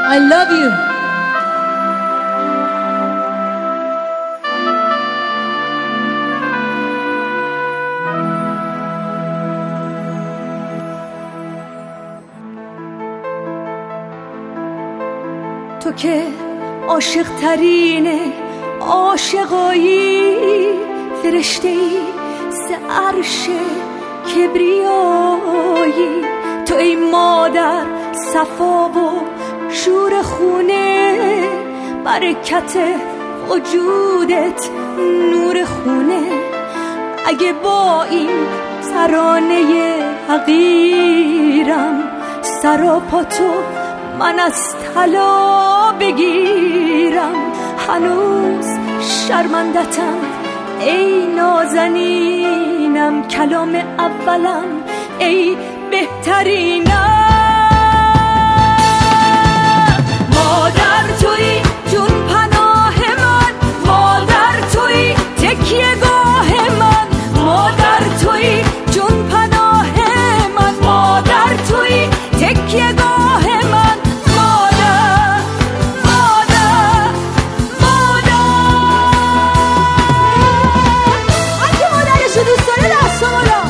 I love you. تو که عاشق ترین عاشقایی، فرشته ای ز عرش کبریایی، تو ای مادر صفا و شور خونه، برکت وجودت نور خونه. اگه با این ترانه حقیرم سراپا تو من از طلا بگیرم، هنوز شرمندتم ای نازنینم، کلام اولم ای بهترینم. مادر توی جون پناه من، مادر توی تکیه گاه من، مادر توی جون پناه من، مادر توی تکیه گاه من. مادر مادر مادر، اگه مادرشو دوست داره دست بالا.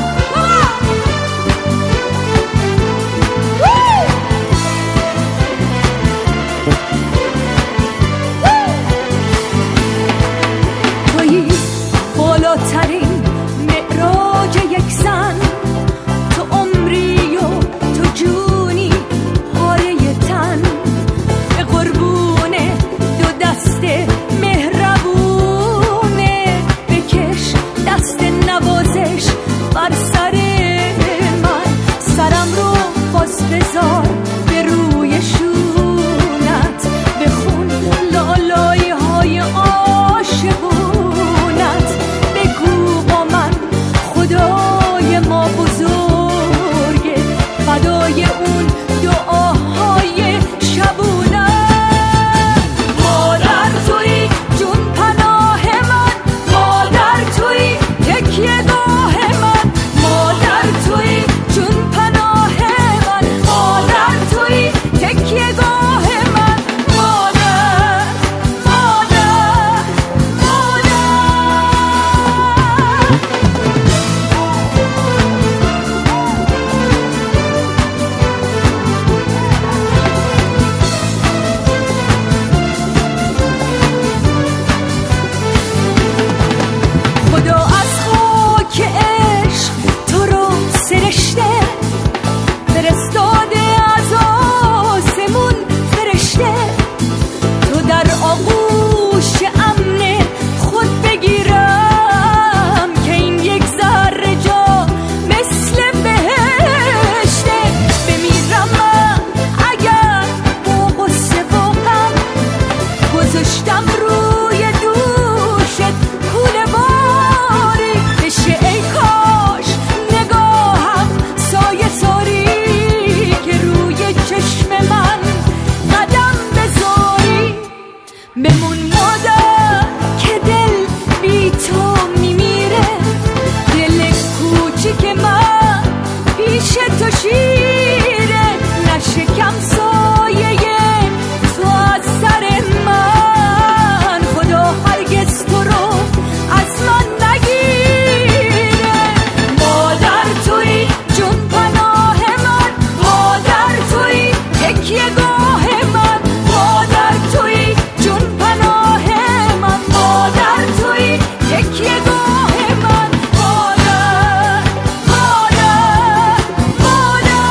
توی بالاترین معراج یک زن، تو عمری و تو جونی پاره تن، به قربون دو دست مهربونه، بکش دست نوازش بر سر من، سرم رو باز بذار به روی شونت، بخون لالایی های عاشقونت، بگو با من خدای ما بزرگه، فدای اون دعاهای شبونه. مادر توی جون پناه من، مادر توی تکیه گاه من، مادر توی جون پناه من، مادر توی تکیه گاه من. مادر مادر خدا از خاک عشق تو رو سرشته، فرستاده از آسمون فرشته، تو در آغوش امن خود بگیرم، که این یک ذره جا مثل بهشته. بمیرم من اگر با غصه و غم گذاشتم روی دوشت کوله باری، بشه ای کاش نگاهم سایه ساری، که روی چشم من قدم بذاری. بمون مادر که دل بی تو میمیره، دل کوچیک من پیش تو شیره، نشکم سایه تو از سر من، خدا هرگز تو رو از من نگیره. مادر توی جون پناه من، مادر توی تکیه گاه من، مادر توی جون پناه من، مادر توی تکیه گاه من. مادر مادر مادر.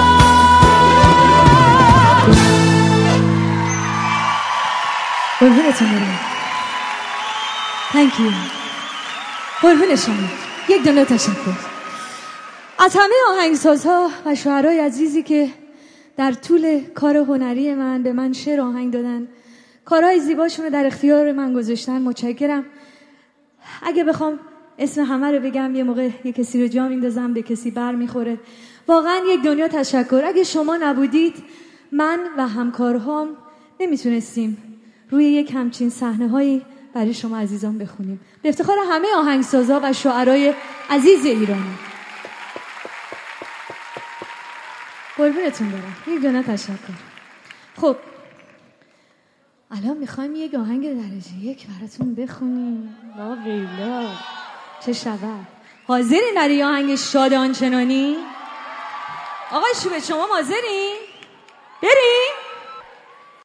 قربونتون برم. Thank you. قربون شما. یک دنیا تشکر از همه آهنگسازها و شاعرای عزیزی که در طول کار هنری من به من شعر آهنگ دادن، کارهای زیباشون رو در اختیار من گذاشتن. متشکرم. اگه بخوام اسم همه رو بگم یه موقع یه کسی رو جا میندازم، به کسی بر میخوره. واقعا یک دنیا تشکر. اگه شما نبودید من و همکارهام نمیتونستیم روی یک همچین صحنه‌هایی برای شما عزیزان بخونیم. به افتخار همه آهنگسازها و شاعرای عزیز ایرانی. قربونتون برم. یک دنیا تشکر. خب الان میخوایم یک آهنگ درجه 1 براتون بخونیم. لا ویلا چه شود. حاضرین در یه آهنگ شاد آنچنانی؟ آقای شوبه شما حاضرین؟ بریم؟